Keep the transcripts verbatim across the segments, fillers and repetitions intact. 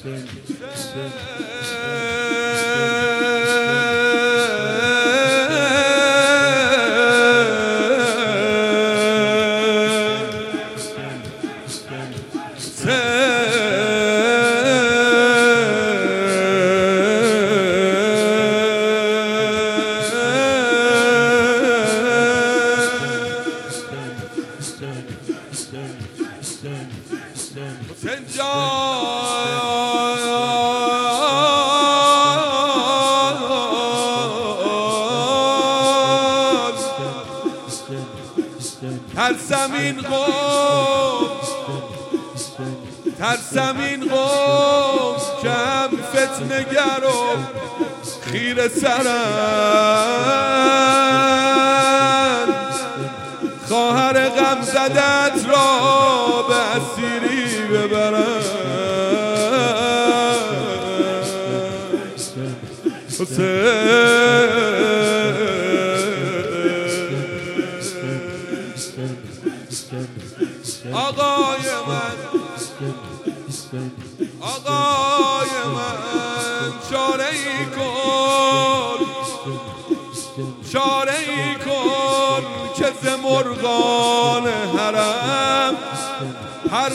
ترسم این قوم ترسم این قوم که هم فتنه گر و خیره سرن خواهر غم زدت را به اسیری ببرن حسین آقای من آقای من چاره ای کن چاره ای کن که ز مرغان حرم پر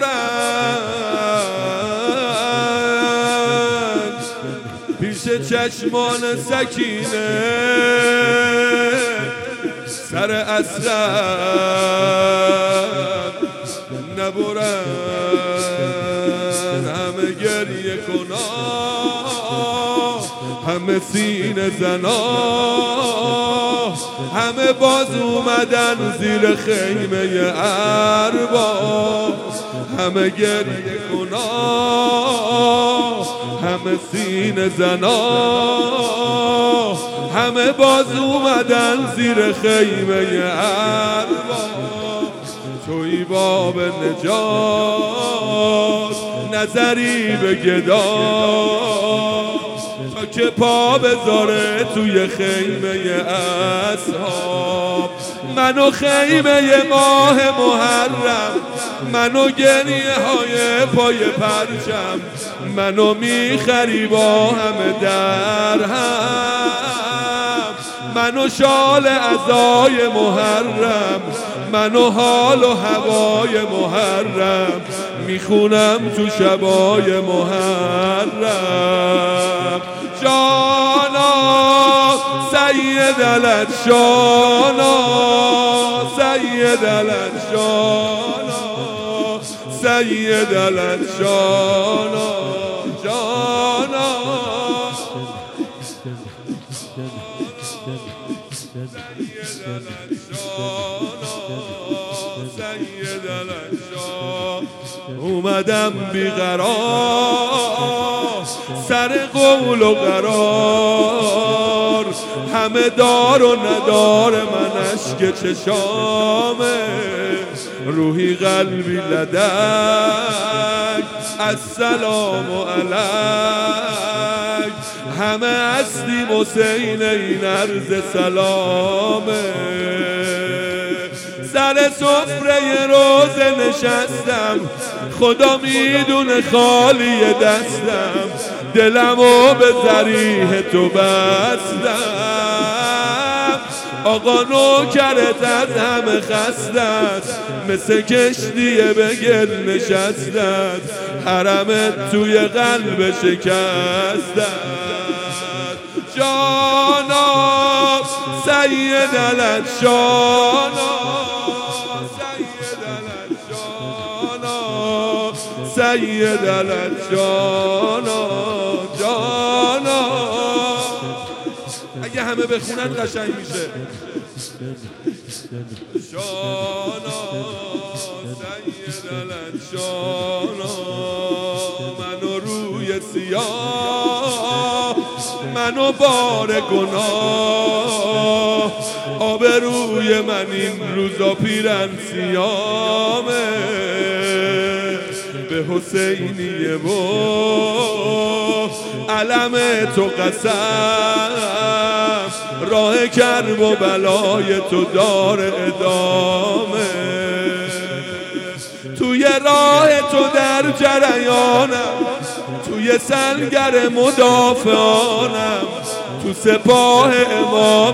نبرند پیش چشمان سکینه سر اصغر نبرن همه گریه کنا همه سینه زنا همه باز اومدن زیر خیمه ارباب همه گریه کنا همه سینه زنا همه باز اومدن زیر خیمه ارباب توی باب نجات نظری به گدا تا که پا بذاره توی خیمه اصحاب منو خیمه ماه محرم منو گریه های پای پرچم منو میخری با همه درهم منو شال عزای محرم منو حال و هوای محرم میخونم تو شبای محرم جانا سید علت شانا سید علت شانا سید علت شانا جانا اومدم بیقرار سر قول و قرار همه دار و ندار من اشک چشامه روحی قلبی لدک السلام علیک همه هستیم حسین این عرض سلامه سر سفره روزه نشستم خدا میدونه خالی دستم دلمو به ذریح تو بستم آقا نوکرت از همه خستت مثل کشتی به گل نشستت حرمت توی قلب شکستت جانا سید علت شانا سید علت جانا جانا اگه همه بخونن قشنگ میشه جانا سید علت جانا منو روی سیاه منو بار گناه آبروی من این روزا پیرن سیامه به حسینیه و علم تو قسم راه کرب و بلای تو دار ادامه توی راه تو در جریانم، توی سنگر مدافعانم، تو سپاه امام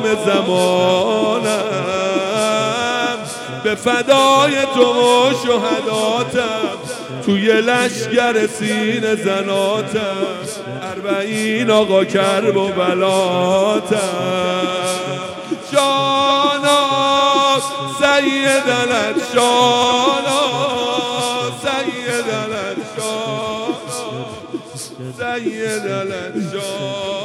زمانم، به فدای تو و شهداتم، توی لشگر سینه زناتم، اربعین آقا کرب و بلاتم. جانا سید الانشانا، سید الانشانا، سید الانشانا.